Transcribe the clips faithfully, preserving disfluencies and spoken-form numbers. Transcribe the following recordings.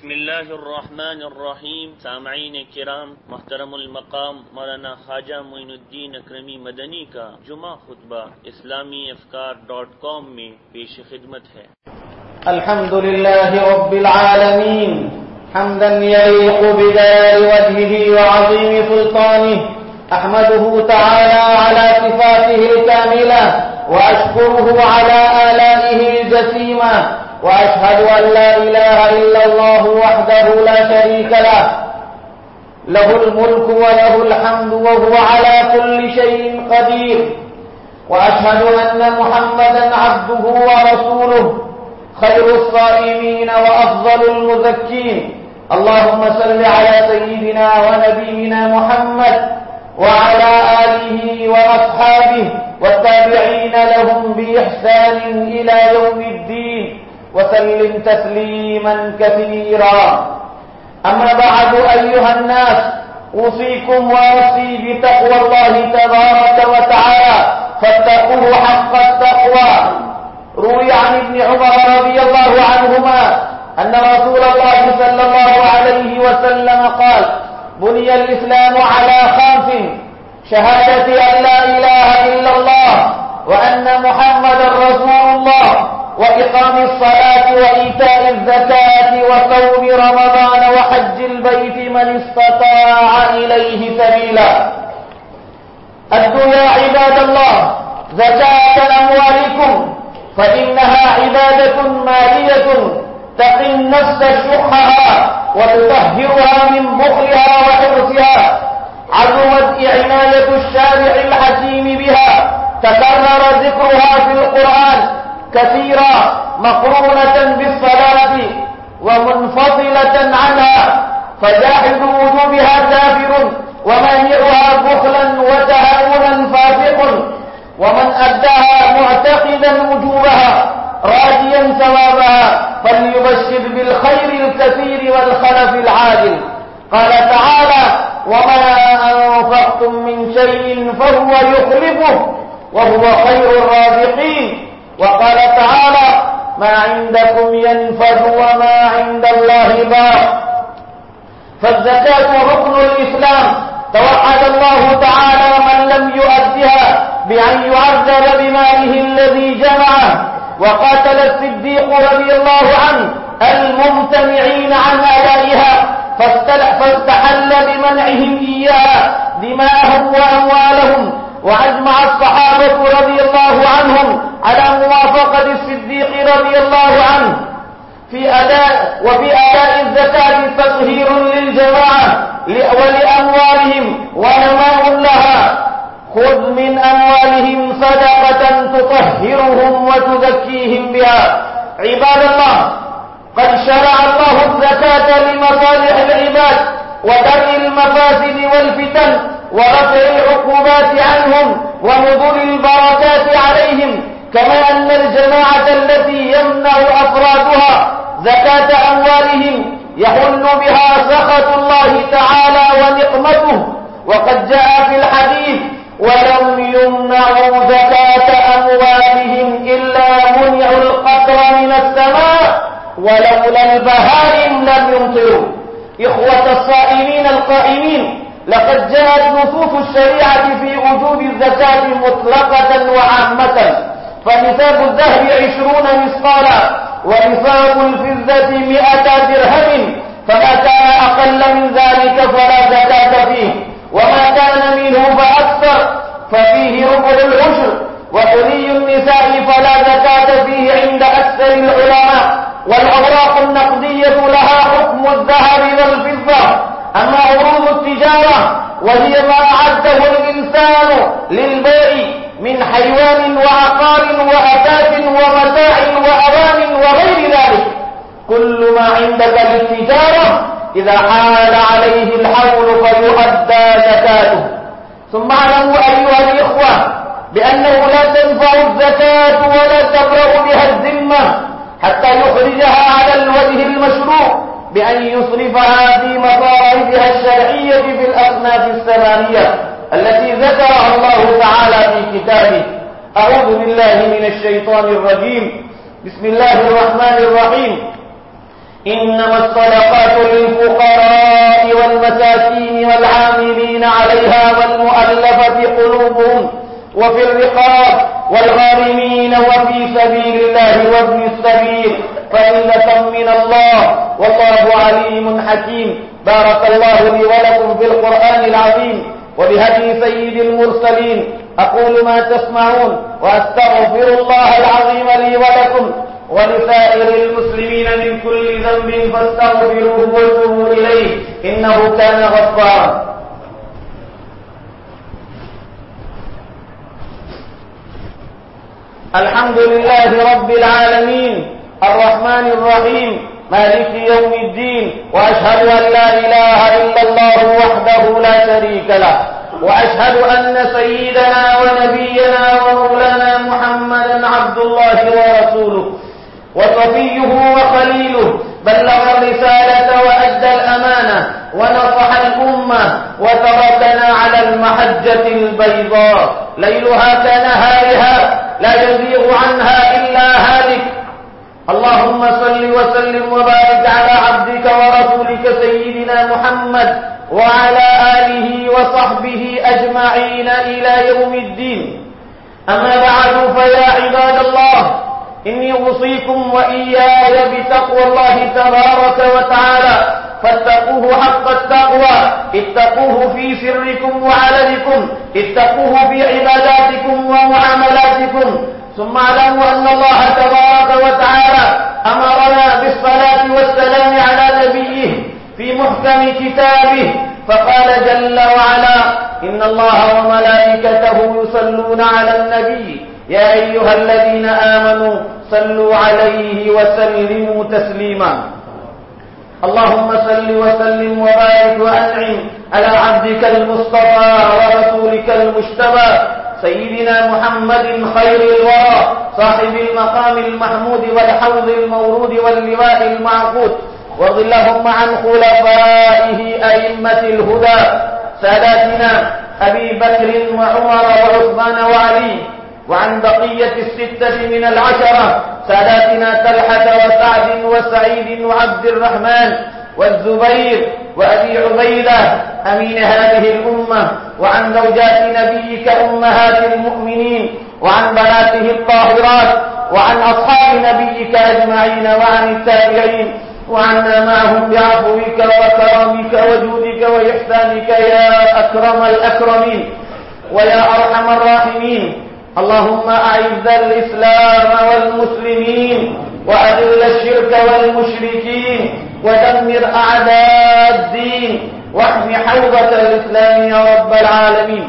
بسم اللہ الرحمن الرحیم. سامعین کرام، محترم المقام مولانا خواجہ معین الدین اکرمی مدنی کا جمعہ خطبہ اسلامی افکار ڈاٹ کام میں پیش خدمت ہے. الحمد للہ رب العالمین حمدا یلیق بجلال وجهه وعظیم سلطانه، احمده تعالی على صفاته الكاملة واشكره على آلائه الجسيمة، وأشهد أن لا إله إلا الله وحده لا شريك له، له الملك وله الحمد وهو على كل شيء قدير، وأشهد أن محمدا عبده ورسوله خير الصائمين وأفضل المزكين. اللهم صل على سيدنا ونبينا محمد وعلى آله وأصحابه والتابعين لهم بإحسان إلى يوم الدين، وسلم تسليما كثيرا. أما بعد أيها الناس، أوصيكم وأوصي بتقوى الله تبارك وتعالى، فاتقوه حق التقوى. روي عن ابن عمر رضي الله عنهما أن رسول الله صلى الله عليه وسلم قال: بني الإسلام على خمس: شهادة أن لا إله إلا الله وأن محمدا رسول الله، وإقام الصلاة وإيتاء الزكاة وصوم رمضان وحج البيت من استطاع إليه سبيلا. أدوا يا عباد الله زكاة أموالكم، فإنها عبادة مالية تقي النفس شحها وتطهرها من بخلها وحرصها. عظمت عناية الشارع الحكيم بها، تكرر ذكرها في القرآن كثيرا مقرونة بالصلاة ومنفصلة عنها، فجاحد وجوبها كافر، ومانعها بخلا وتهاونا فاسق، ومن أداها معتقدا وجوبها راجيا ثوابها فليبشر بالخير الكثير والخلف العاجل. قال تعالى: وما أنفقتم من شيء فهو يخلفه وهو خير الرازقين. وقال تعالى: ما عندكم ينفد وما عند الله باق. فالزكاة ركن الإسلام، توعد الله تعالى من لم يؤدها بأن يعذب بماله الذي جمعه. وقاتل الصديق رضي الله عنه الممتنعين عن أدائها، فاستحل بمنعهم إياها دماءهم وأموالهم. وأجمع الصحابة رضي الله عنهم على موافقة الصديق رضي الله عنه في أداء وفي أداء الزكاة تطهير للجماعة ولأموالهم ونماء لها. خذ من أموالهم صدقة تطهرهم وتزكيهم بها. عباد الله، قد شرع الله الزكاة لمصالح العباد ودرء المفاسد والفتن ورفع العقوبات عنهم ونزول البركات عليهم، كما أن الجماعة التي يمنع أفرادها زكاة أموالهم يحل بها سخط الله تعالى ونقمته. وقد جاء في الحديث: ولم يمنعوا زكاة أموالهم إلا منعوا القطر من السماء ولولا البهائم لم يمطروا. إخوة الصائمين القائمين، لقد جاءت نصوص الشريعة في وجوب الزكاة مطلقة وعامة، فنصاب الذهب عشرون مثقالا، ونصاب الفضة مئة درهم، فما كان أقل من ذلك فلا زكاة فيه، وما كان منه فأكثر ففيه ربع العشر. وحلي النساء فلا زكاة فيه عند أكثر العلماء، والأوراق النقدية لها حكم الذهب والفضة. أما عروض التجارة وهي ما أعده الإنسان للبيع من حيوان وعقار وأثاث ومتاع وأوان وغير ذلك، كل ما عندك للتجارة إذا حال عليه الحول فيؤدى زكاته. ثم اعلموا أيها الإخوة بأنه لا تنفع الزكاة ولا تبرأ بها الذمة حتى يخرجها على الوجه المشروع بأن يصرفها في مصارفها الشرعية في الأصناف الثمانية التي ذكرها الله تعالى في كتابه. أعوذ بالله من الشيطان الرجيم. بسم الله الرحمن الرحيم. إنما الصدقات للفقراء والمساكين والعاملين عليها والمؤلفة قلوبهم وفي الرقاب والغارمين وفي سبيل الله وابن السبيل فريضة من الله والله عليم حكيم. بارك الله لي ولكم في القرآن العظيم وبهدي سيد المرسلين. أقول ما تسمعون وأستغفر الله العظيم لي ولكم ولسائر المسلمين من كل ذنب فاستغفروه وتوبوا إليه إنه كان غفارا. الحمد لله رب العالمين الرحمن الرحيم مالك يوم الدين، وأشهد أن لا إله إلا الله وحده لا شريك له، وأشهد أن سيدنا ونبينا ومولانا محمدا عبد الله ورسوله وصفيه وخليله، بلغ الرسالة وأدى الأمانة ونصح الأمة وتركنا على المحجة البيضاء ليلها كنهارها لا يزيغ عنها إلا هالك. اللهم صل وسلم وبارك على عبدك ورسولك سيدنا محمد وعلى آله وصحبه أجمعين إلى يوم الدين. أما بعد فيا عباد الله، إني أوصيكم وإياي بتقوى الله تبارك وتعالى، فاتقوه حق التقوى، اتقوه في سركم وعلنكم، اتقوه في عباداتكم ومعاملاتكم. ثم اعلموا أن الله تبارك وتعالى أمرنا بالصلاة والسلام على نبيه في محكم كتابه، فقال جل وعلا: إن الله وملائكته يصلون على النبي يا أيها الذين آمنوا صلوا عليه وسلموا تسليما. اللهم صل وسلم وبارك وأنعم على عبدك المصطفى ورسولك المجتبى سيدنا محمد خير الورى صاحب المقام المحمود والحوض المورود واللواء المعقود، وارض اللهم عن خلفائه أئمة الهدى ساداتنا أبي بكر وعمر وعثمان وعلي، وعن بقية الستة من العشرة ساداتنا طلحة وسعد وسعيد وعبد الرحمن والزبير وأبي عبيدة أمين هذه الأمة، وعن زوجات نبيك أمهات المؤمنين، وعن بناته الطاهرات، وعن أصحاب نبيك أجمعين، وعن التابعين، وعنا معهم بعفوك وكرمك وجودك وإحسانك يا أكرم الأكرمين ويا أرحم الراحمين. اللهم أعز الإسلام والمسلمين وأذل الشرك والمشركين ودمر أعداء الدين واحم حوزة الإسلام يا رب العالمين.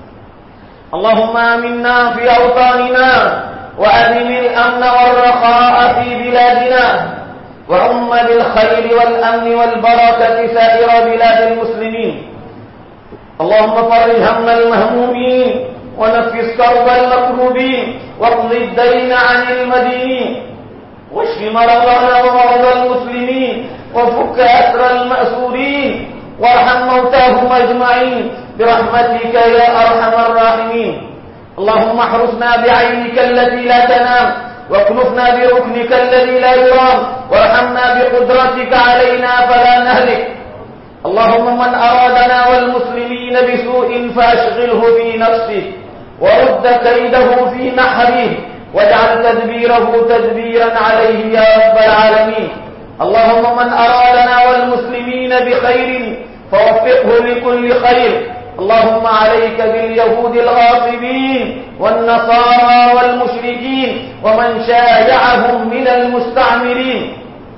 اللهم آمنا في أوطاننا وأدم الأمن والرخاء في بلادنا، وعم بالخير والأمن والبركة سائر بلاد المسلمين. اللهم فرج هم المهمومين ونفس كرب المكروبين واقض الدين عن المدينين، واشف مرضانا ومرضى المسلمين وفك أسر المأسورين وارحم موتاهم أجمعين برحمتك يا أرحم الراحمين. اللهم احرسنا بعينك التي لا تنام واكنفنا بركنك الذي لا يرام وارحمنا بقدرتك علينا فلا نهلك. اللهم من أرادنا والمسلمين بسوء فأشغله في نفسه ورد كيده في نحره واجعل تدبيره تدبيرا عليه يا رب العالمين. اللهم من أرادنا والمسلمين بخير فوفقه لكل خير. اللهم عليك باليهود الغاصبين والنصارى والمشركين ومن شايعهم من المستعمرين.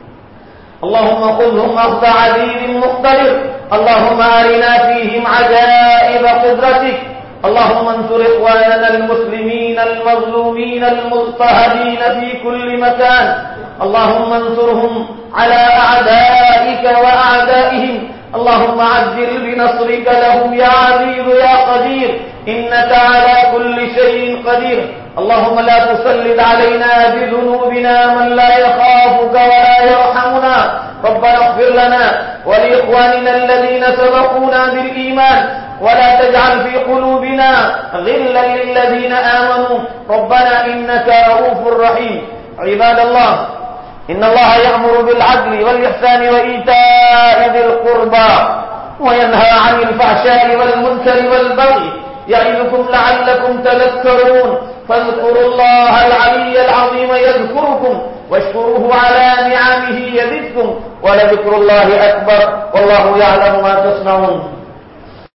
اللهم خذهم أخذ عزيز مقتدر. اللهم أرنا فيهم عجائب قدرتك. اللهم انصر إخواننا المسلمين المظلومين المضطهدين في كل مكان. اللهم انصرهم على أعدائك وأعدائهم. اللهم عجل بنصرك لهم يا عزيز يا قدير إنك على كل شيء قدير. اللهم لا تسلط علينا بذنوبنا من لا يخافك ولا يرحمنا. ربنا اغفر لنا ولإخواننا الذين سبقونا بالإيمان ولا تجعل في قلوبنا غلا للذين آمنوا ربنا إنك رؤوف رحيم. عباد الله، إن الله يأمر بالعدل والإحسان وإيتاء ذي القربى وينهى عن الفحشاء والمنكر والبغي يعظكم لعلكم تذكرون فاذكروا الله العلي العظيم يذكركم واشكروه على نعمه يزدكم ولذكر الله أكبر والله يعلم ما تصنعون.